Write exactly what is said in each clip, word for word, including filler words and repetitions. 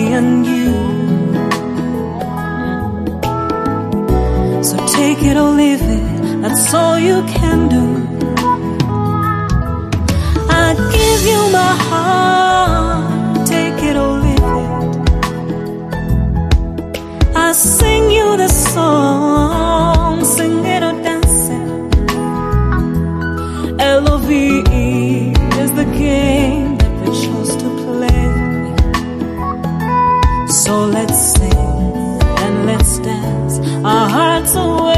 and you. So take it or leave it, that's all you can do. I give you my heart, take it or leave it. I sing you the song, sing it or dance it. L O V E is the game that we chose to play. So let's sing and let's dance our hearts away.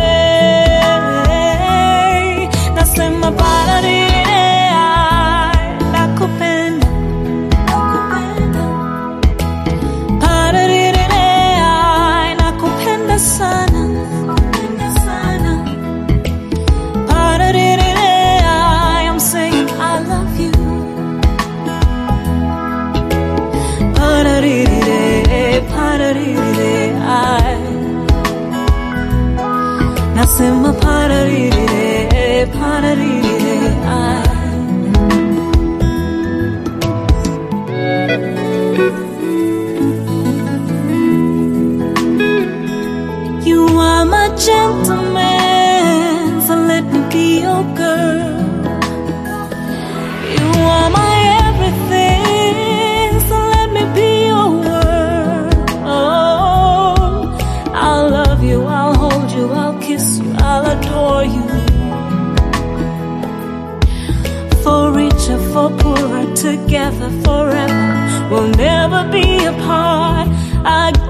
Nasema para dire ai nakupenda, nakupenda. Para dire ai nakupenda sana, nakupenda sana. Para dire ai I'm saying I love you. Para dire, para dire ai nasema para dire, para dire ai. You are my gentleman, so let me be your girl. You are my everything, so let me be your world. Oh, I'll love you, I'll hold you, I'll kiss you, I'll adore you. For richer, for poorer, together forever, we'll never be apart. I